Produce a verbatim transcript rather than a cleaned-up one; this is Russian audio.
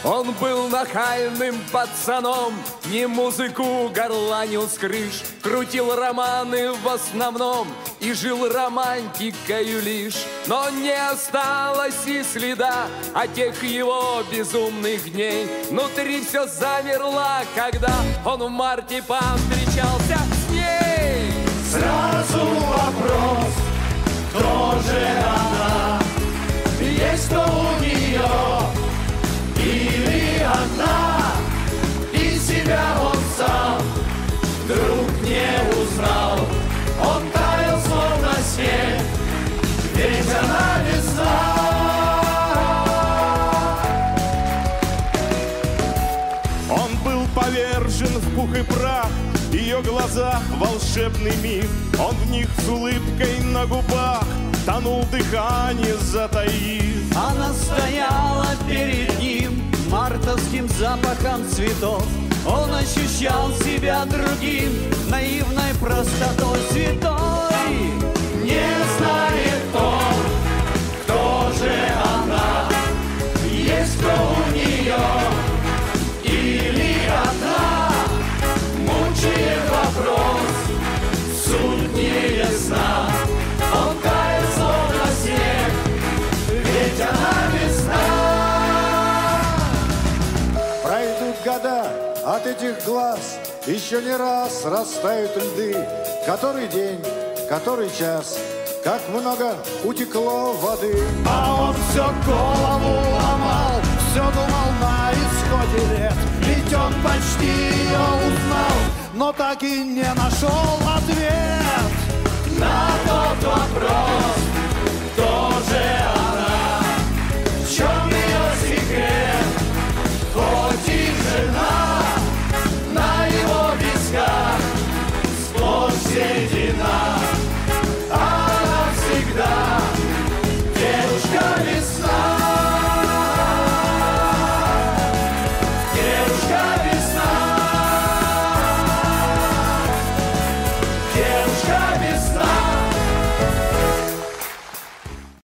Он был нахальным пацаном, не музыку горланил с крыш, крутил романы в основном и жил романтикою лишь. Но не осталось и следа от тех его безумных дней. Внутри все замерло, когда он в марте повстречался с ней. Сразу вопрос, кто же она? Есть кто у нее? Или она, и себя он сам вдруг не узнал. Он таял, словно снег, ведь она весна. Он был повержен в пух и прах, ее глаза — волшебный миг. Он в них с улыбкой на губах тонул, дыхание затаив. Она стояла перед ним мартовским запахом цветов. Он ощущал себя другим, наивной простотой святой. Не знает он, кто же она, есть кто у нее, или одна. Мучает вопрос, суть не ясна. Он тает, словно снег, ведь она весна. Пройдут года от этих глаз, еще не раз растают льды. Который день, который час, как много утекло воды. А он все голову ломал, все думал на исходе лет. Ведь он почти ее узнал, но так и не нашел ответ На тот вопрос,